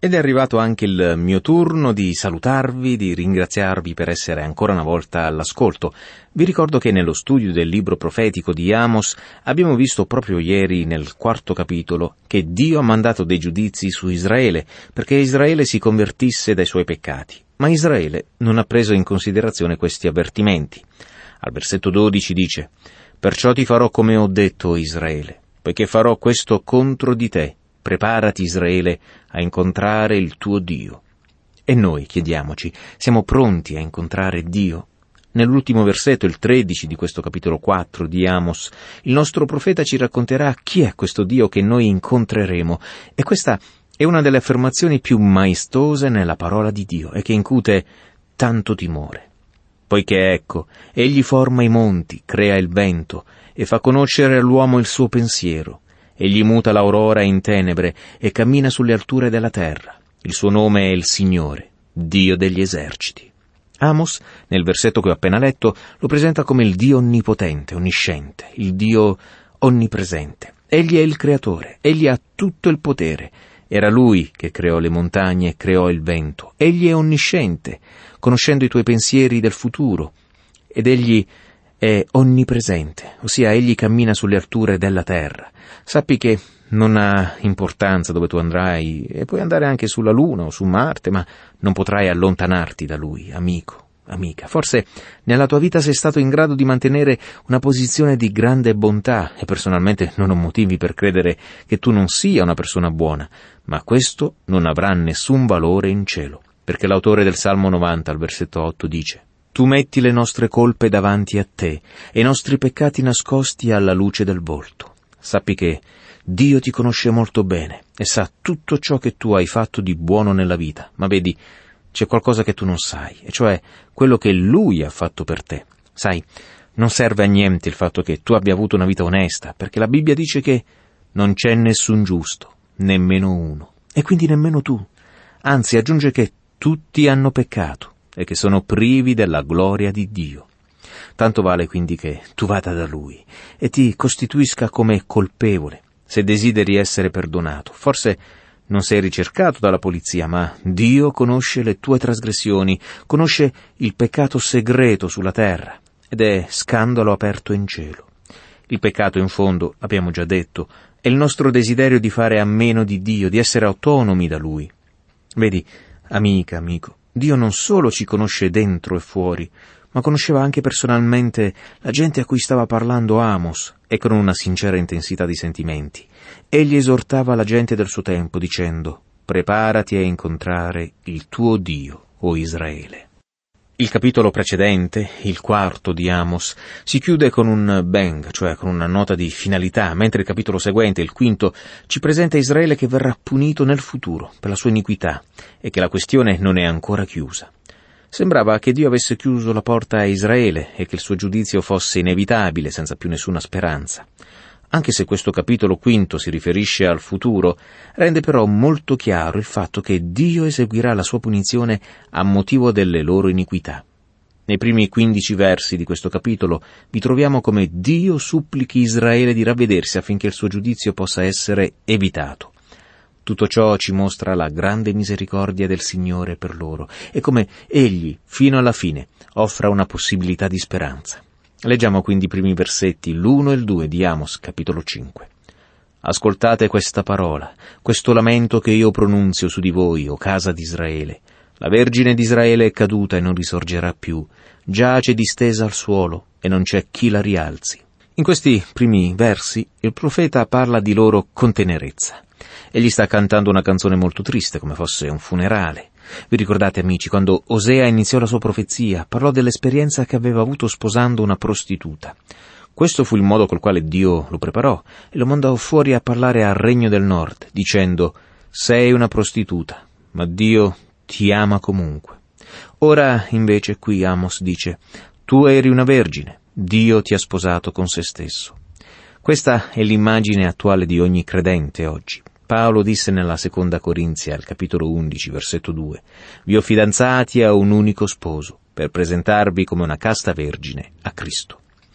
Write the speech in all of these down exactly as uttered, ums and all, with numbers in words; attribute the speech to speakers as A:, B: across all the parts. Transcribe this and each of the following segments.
A: Ed è arrivato anche il mio turno di salutarvi, di ringraziarvi per essere ancora una volta all'ascolto. Vi ricordo che nello studio del libro profetico di Amos abbiamo visto proprio ieri nel quarto capitolo che Dio ha mandato dei giudizi su Israele perché Israele si convertisse dai suoi peccati. Ma Israele non ha preso in considerazione questi avvertimenti. Al versetto dodici dice: «Perciò ti farò come ho detto, Israele, poiché farò questo contro di te. Preparati, Israele, a incontrare il tuo Dio». E noi, chiediamoci, siamo pronti a incontrare Dio? Nell'ultimo versetto, il tredici di questo capitolo quattro di Amos, il nostro profeta ci racconterà chi è questo Dio che noi incontreremo. E questa è una delle affermazioni più maestose nella parola di Dio e che incute tanto timore. Poiché ecco, egli forma i monti, crea il vento e fa conoscere all'uomo il suo pensiero. Egli muta l'aurora in tenebre e cammina sulle alture della terra. Il suo nome è il Signore, Dio degli eserciti. Amos, nel versetto che ho appena letto, lo presenta come il Dio onnipotente, onnisciente, il Dio onnipresente. Egli è il creatore, egli ha tutto il potere. Era lui che creò le montagne e creò il vento. Egli è onnisciente, conoscendo i tuoi pensieri del futuro. Ed egli è onnipresente, ossia egli cammina sulle alture della terra. Sappi che non ha importanza dove tu andrai, e puoi andare anche sulla Luna o su Marte, ma non potrai allontanarti da lui, amico, amica. Forse nella tua vita sei stato in grado di mantenere una posizione di grande bontà, e personalmente non ho motivi per credere che tu non sia una persona buona, ma questo non avrà nessun valore in cielo, perché l'autore del Salmo novanta, al versetto otto, dice: «Tu metti le nostre colpe davanti a te e i nostri peccati nascosti alla luce del volto». Sappi che Dio ti conosce molto bene e sa tutto ciò che tu hai fatto di buono nella vita, ma vedi, c'è qualcosa che tu non sai, e cioè quello che Lui ha fatto per te. Sai, non serve a niente il fatto che tu abbia avuto una vita onesta, perché la Bibbia dice che non c'è nessun giusto, nemmeno uno, e quindi nemmeno tu. Anzi, aggiunge che tutti hanno peccato e che sono privi della gloria di Dio. Tanto vale quindi che tu vada da Lui e ti costituisca come colpevole, se desideri essere perdonato. Forse non sei ricercato dalla polizia, ma Dio conosce le tue trasgressioni, conosce il peccato segreto sulla terra, ed è scandalo aperto in cielo. Il peccato, in fondo, abbiamo già detto, è il nostro desiderio di fare a meno di Dio, di essere autonomi da Lui. Vedi, amica, amico, Dio non solo ci conosce dentro e fuori, ma conosceva anche personalmente la gente a cui stava parlando Amos, e con una sincera intensità di sentimenti. Egli esortava la gente del suo tempo dicendo: «Preparati a incontrare il tuo Dio, o Israele». Il capitolo precedente, il quarto di Amos, si chiude con un bang, cioè con una nota di finalità, mentre il capitolo seguente, il quinto, ci presenta Israele che verrà punito nel futuro per la sua iniquità e che la questione non è ancora chiusa. Sembrava che Dio avesse chiuso la porta a Israele e che il suo giudizio fosse inevitabile, senza più nessuna speranza. Anche se questo capitolo quinto si riferisce al futuro, rende però molto chiaro il fatto che Dio eseguirà la sua punizione a motivo delle loro iniquità. Nei primi quindici versi di questo capitolo vi troviamo come Dio supplichi Israele di ravvedersi affinché il suo giudizio possa essere evitato. Tutto ciò ci mostra la grande misericordia del Signore per loro e come Egli, fino alla fine, offra una possibilità di speranza. Leggiamo quindi i primi versetti, l'uno e il due di Amos, capitolo cinque. «Ascoltate questa parola, questo lamento che io pronunzio su di voi, o casa di Israele. La Vergine di Israele è caduta e non risorgerà più, giace distesa al suolo e non c'è chi la rialzi». In questi primi versi il profeta parla di loro con tenerezza. Egli sta cantando una canzone molto triste, come fosse un funerale. Vi ricordate, amici, quando Osea iniziò la sua profezia, parlò dell'esperienza che aveva avuto sposando una prostituta. Questo fu il modo col quale Dio lo preparò e lo mandò fuori a parlare al regno del nord, dicendo: «Sei una prostituta, ma Dio ti ama comunque». Ora, invece, qui Amos dice: «Tu eri una vergine, Dio ti ha sposato con se stesso». Questa è l'immagine attuale di ogni credente oggi. Paolo disse nella seconda Corinzia, al capitolo undici, versetto due: «Vi ho fidanzati a un unico sposo, per presentarvi come una casta vergine a Cristo».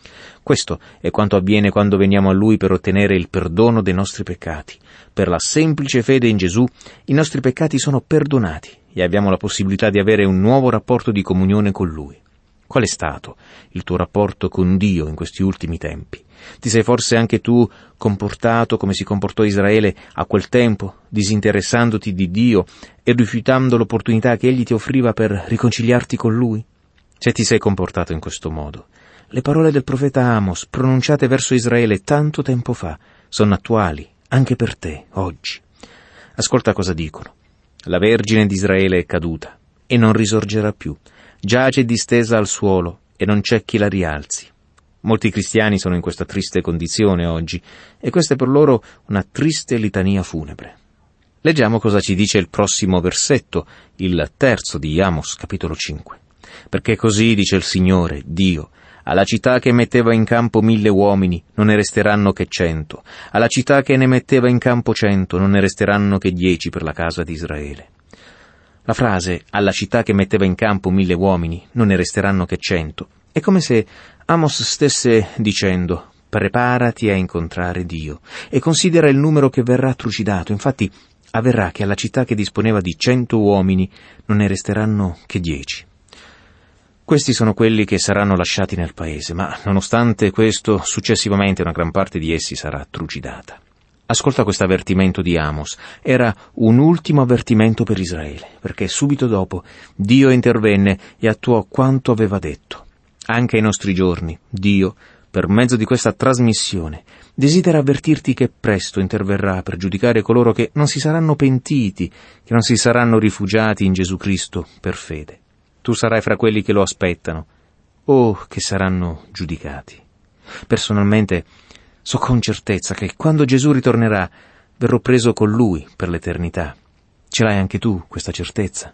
A: Questo è quanto avviene quando veniamo a Lui per ottenere il perdono dei nostri peccati. Per la semplice fede in Gesù, i nostri peccati sono perdonati e abbiamo la possibilità di avere un nuovo rapporto di comunione con Lui. Qual è stato il tuo rapporto con Dio in questi ultimi tempi? Ti sei forse anche tu comportato come si comportò Israele a quel tempo, disinteressandoti di Dio e rifiutando l'opportunità che Egli ti offriva per riconciliarti con Lui? Se ti sei comportato in questo modo, le parole del profeta Amos, pronunciate verso Israele tanto tempo fa, sono attuali anche per te, oggi. Ascolta cosa dicono. La Vergine di Israele è caduta e non risorgerà più. Giace distesa al suolo e non c'è chi la rialzi. Molti cristiani sono in questa triste condizione oggi e questa è per loro una triste litania funebre. Leggiamo cosa ci dice il prossimo versetto, il terzo di Amos, capitolo cinque. Perché così dice il Signore, Dio, alla città che metteva in campo mille uomini non ne resteranno che cento, alla città che ne metteva in campo cento non ne resteranno che dieci per la casa di Israele. La frase «alla città che metteva in campo mille uomini non ne resteranno che cento» è come se Amos stesse dicendo «preparati a incontrare Dio» e considera il numero che verrà trucidato. Infatti avverrà che alla città che disponeva di cento uomini non ne resteranno che dieci. Questi sono quelli che saranno lasciati nel paese, ma nonostante questo, successivamente una gran parte di essi sarà trucidata. Ascolta questo avvertimento di Amos. Era un ultimo avvertimento per Israele, perché subito dopo Dio intervenne e attuò quanto aveva detto. Anche ai nostri giorni, Dio, per mezzo di questa trasmissione, desidera avvertirti che presto interverrà per giudicare coloro che non si saranno pentiti, che non si saranno rifugiati in Gesù Cristo per fede. Tu sarai fra quelli che lo aspettano, o che saranno giudicati. Personalmente, so con certezza che quando Gesù ritornerà, verrò preso con Lui per l'eternità. Ce l'hai anche tu, questa certezza?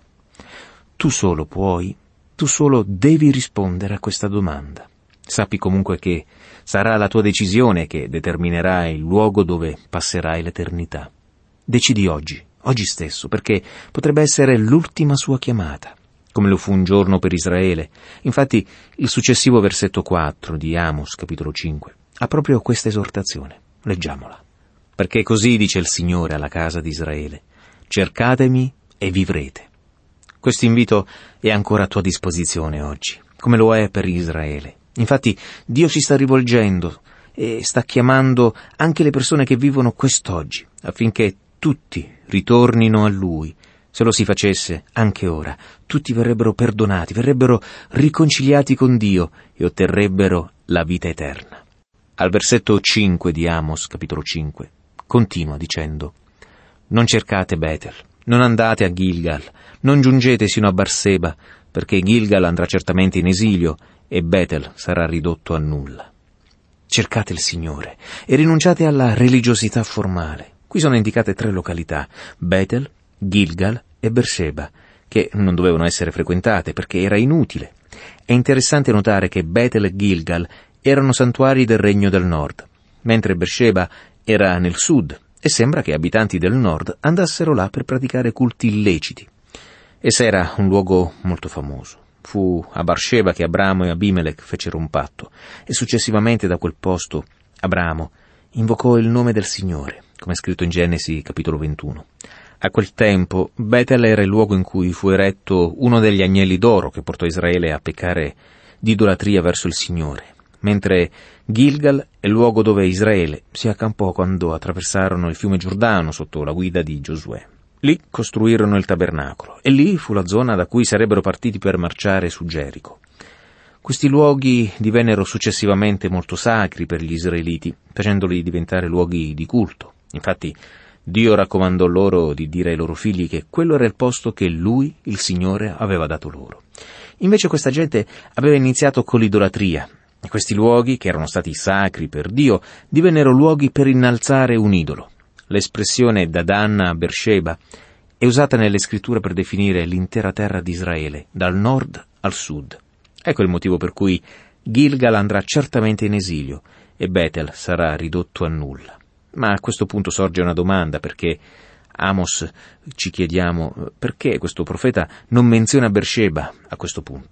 A: Tu solo puoi, tu solo devi rispondere a questa domanda. Sappi comunque che sarà la tua decisione che determinerà il luogo dove passerai l'eternità. Decidi oggi, oggi stesso, perché potrebbe essere l'ultima sua chiamata, come lo fu un giorno per Israele. Infatti, il successivo versetto quattro di Amos, capitolo cinque, ha proprio questa esortazione. Leggiamola. Perché così dice il Signore alla casa di Israele: cercatemi e vivrete. Questo invito è ancora a tua disposizione oggi, come lo è per Israele. Infatti, Dio si sta rivolgendo e sta chiamando anche le persone che vivono quest'oggi, affinché tutti ritornino a Lui. Se lo si facesse anche ora, tutti verrebbero perdonati, verrebbero riconciliati con Dio e otterrebbero la vita eterna. Al versetto cinque di Amos, capitolo cinque, continua dicendo: non cercate Betel, non andate a Gilgal, non giungete sino a Barseba, perché Gilgal andrà certamente in esilio e Betel sarà ridotto a nulla. Cercate il Signore e rinunciate alla religiosità formale. Qui sono indicate tre località: Betel, Gilgal e Berseba, che non dovevano essere frequentate perché era inutile. È interessante notare che Betel e Gilgal erano santuari del regno del nord, mentre Berseba era nel sud, e sembra che abitanti del nord andassero là per praticare culti illeciti. Essa era un luogo molto famoso. Fu a Berseba che Abramo e Abimelech fecero un patto, e successivamente da quel posto Abramo invocò il nome del Signore, come è scritto in Genesi capitolo ventuno. A quel tempo Betel era il luogo in cui fu eretto uno degli agnelli d'oro che portò Israele a peccare di idolatria verso il Signore, mentre Gilgal è il luogo dove Israele si accampò quando attraversarono il fiume Giordano sotto la guida di Giosuè. Lì costruirono il tabernacolo e lì fu la zona da cui sarebbero partiti per marciare su Gerico. Questi luoghi divennero successivamente molto sacri per gli israeliti, facendoli diventare luoghi di culto. Infatti, Dio raccomandò loro di dire ai loro figli che quello era il posto che Lui, il Signore, aveva dato loro. Invece questa gente aveva iniziato con l'idolatria, e questi luoghi, che erano stati sacri per Dio, divennero luoghi per innalzare un idolo. L'espressione da Dan a Berseba è usata nelle scritture per definire l'intera terra di Israele, dal nord al sud. Ecco il motivo per cui Gilgal andrà certamente in esilio e Betel sarà ridotto a nulla. Ma a questo punto sorge una domanda, perché Amos, ci chiediamo, perché questo profeta non menziona Berseba a questo punto?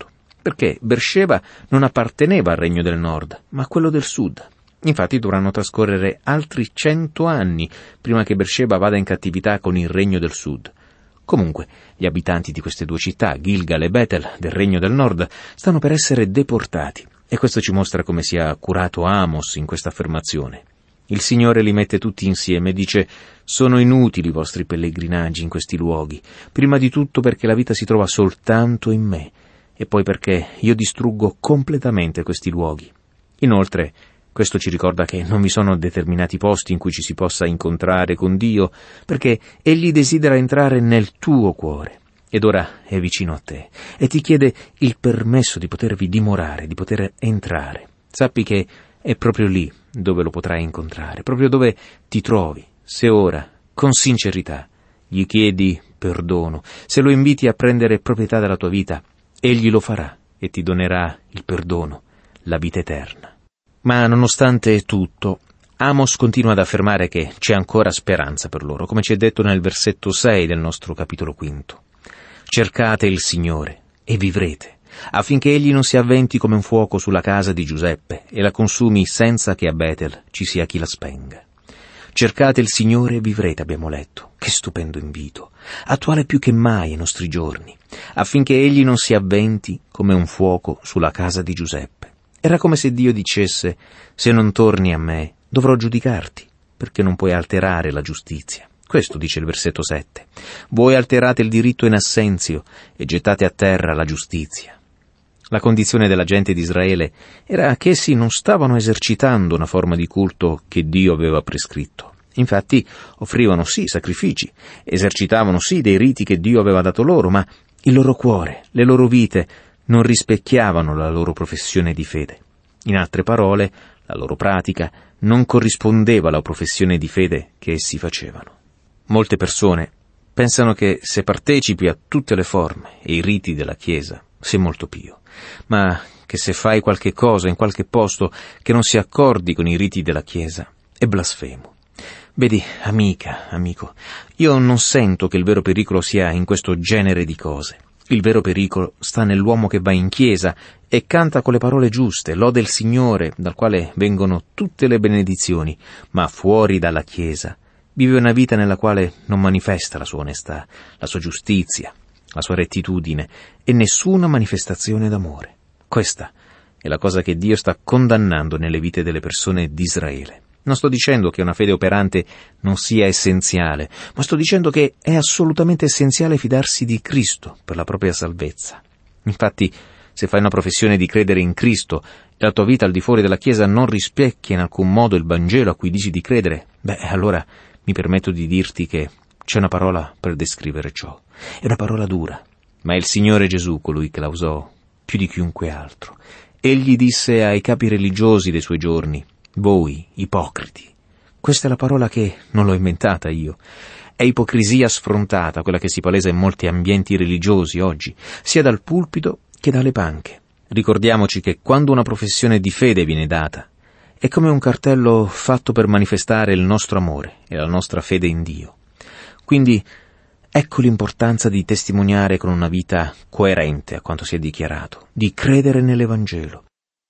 A: perché Beersheba non apparteneva al regno del nord, ma a quello del sud. Infatti dovranno trascorrere altri cento anni prima che Beersheba vada in cattività con il regno del sud. Comunque, gli abitanti di queste due città, Gilgal e Betel, del regno del nord, stanno per essere deportati, e questo ci mostra come sia accurato Amos in questa affermazione. Il Signore li mette tutti insieme e dice: «Sono inutili i vostri pellegrinaggi in questi luoghi, prima di tutto perché la vita si trova soltanto in me, e poi perché io distruggo completamente questi luoghi». Inoltre, questo ci ricorda che non vi sono determinati posti in cui ci si possa incontrare con Dio, perché Egli desidera entrare nel tuo cuore, ed ora è vicino a te, e ti chiede il permesso di potervi dimorare, di poter entrare. Sappi che è proprio lì dove lo potrai incontrare, proprio dove ti trovi, se ora, con sincerità, gli chiedi perdono, se lo inviti a prendere proprietà della tua vita, Egli lo farà e ti donerà il perdono, la vita eterna. Ma nonostante tutto, Amos continua ad affermare che c'è ancora speranza per loro, come ci è detto nel versetto sei del nostro capitolo quinto. «Cercate il Signore e vivrete, affinché Egli non si avventi come un fuoco sulla casa di Giuseppe e la consumi senza che a Betel ci sia chi la spenga. Cercate il Signore e vivrete», abbiamo letto. Che stupendo invito, attuale più che mai ai nostri giorni, affinché Egli non si avventi come un fuoco sulla casa di Giuseppe. Era come se Dio dicesse: «Se non torni a me, dovrò giudicarti, perché non puoi alterare la giustizia». Questo dice il versetto sette. «Voi alterate il diritto in assenzio e gettate a terra la giustizia». La condizione della gente di Israele era che essi non stavano esercitando una forma di culto che Dio aveva prescritto. Infatti offrivano sì sacrifici, esercitavano sì dei riti che Dio aveva dato loro, ma il loro cuore, le loro vite non rispecchiavano la loro professione di fede. In altre parole, la loro pratica non corrispondeva alla professione di fede che essi facevano. Molte persone pensano che se partecipi a tutte le forme e i riti della Chiesa sei molto pio, ma che se fai qualche cosa in qualche posto che non si accordi con i riti della Chiesa è blasfemo. Vedi, amica, amico, io non sento che il vero pericolo sia in questo genere di cose. Il vero pericolo sta nell'uomo che va in chiesa e canta con le parole giuste, lode il Signore, dal quale vengono tutte le benedizioni, ma fuori dalla chiesa vive una vita nella quale non manifesta la sua onestà, la sua giustizia, la sua rettitudine e nessuna manifestazione d'amore. Questa è la cosa che Dio sta condannando nelle vite delle persone di Israele. Non sto dicendo che una fede operante non sia essenziale, ma sto dicendo che è assolutamente essenziale fidarsi di Cristo per la propria salvezza. Infatti, se fai una professione di credere in Cristo e la tua vita al di fuori della Chiesa non rispecchia in alcun modo il Vangelo a cui dici di credere, beh, allora mi permetto di dirti che c'è una parola per descrivere ciò. È una parola dura, ma è il Signore Gesù colui che la usò più di chiunque altro. Egli disse ai capi religiosi dei suoi giorni: «Voi, ipocriti». Questa è la parola che non l'ho inventata io. È ipocrisia sfrontata quella che si palesa in molti ambienti religiosi oggi, sia dal pulpito che dalle panche. Ricordiamoci che quando una professione di fede viene data, è come un cartello fatto per manifestare il nostro amore e la nostra fede in Dio. Quindi ecco l'importanza di testimoniare con una vita coerente a quanto si è dichiarato, di credere nell'Evangelo.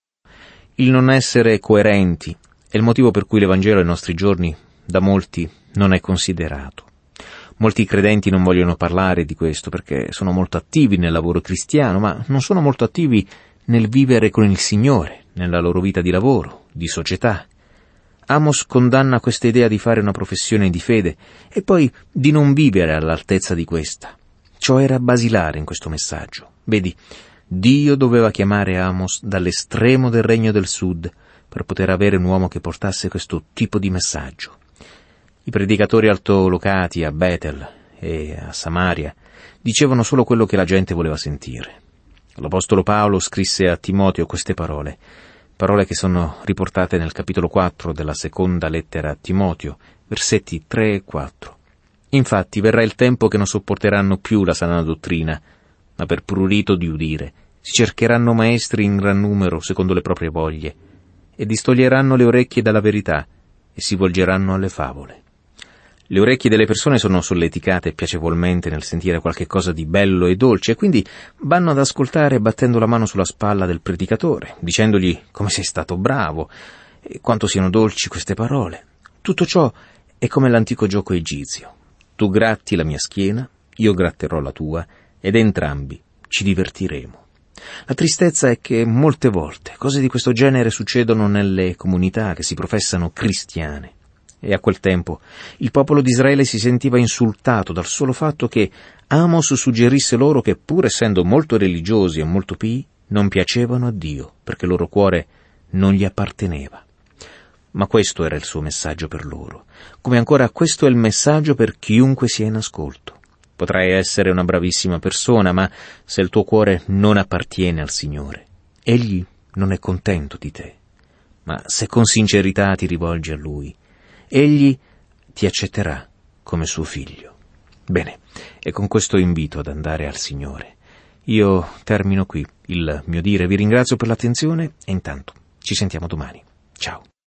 A: Il non essere coerenti è il motivo per cui l'Evangelo ai nostri giorni da molti non è considerato. Molti credenti non vogliono parlare di questo perché sono molto attivi nel lavoro cristiano, ma non sono molto attivi nel vivere con il Signore, nella loro vita di lavoro, di società. Amos condanna questa idea di fare una professione di fede e poi di non vivere all'altezza di questa. Ciò era basilare in questo messaggio. Vedi, Dio doveva chiamare Amos dall'estremo del regno del sud per poter avere un uomo che portasse questo tipo di messaggio. I predicatori altolocati a Betel e a Samaria dicevano solo quello che la gente voleva sentire. L'Apostolo Paolo scrisse a Timoteo queste parole, parole che sono riportate nel capitolo quattro della seconda lettera a Timoteo, versetti tre e quattro. Infatti verrà il tempo che non sopporteranno più la sana dottrina, ma per prurito di udire si cercheranno maestri in gran numero secondo le proprie voglie, e distoglieranno le orecchie dalla verità e si volgeranno alle favole. Le orecchie delle persone sono solleticate piacevolmente nel sentire qualche cosa di bello e dolce, e quindi vanno ad ascoltare battendo la mano sulla spalla del predicatore, dicendogli come sei stato bravo, e quanto siano dolci queste parole. Tutto ciò è come l'antico gioco egizio. Tu gratti la mia schiena, io gratterò la tua, ed entrambi ci divertiremo. La tristezza è che molte volte cose di questo genere succedono nelle comunità che si professano cristiane. E a quel tempo il popolo di Israele si sentiva insultato dal solo fatto che Amos suggerisse loro che, pur essendo molto religiosi e molto pii, non piacevano a Dio, perché il loro cuore non gli apparteneva. Ma questo era il suo messaggio per loro, come ancora questo è il messaggio per chiunque sia in ascolto. Potrai essere una bravissima persona, ma se il tuo cuore non appartiene al Signore, Egli non è contento di te. Ma se con sincerità ti rivolgi a Lui, Egli ti accetterà come suo figlio. Bene, e con questo invito ad andare al Signore. Io termino qui il mio dire, vi ringrazio per l'attenzione e intanto ci sentiamo domani. Ciao.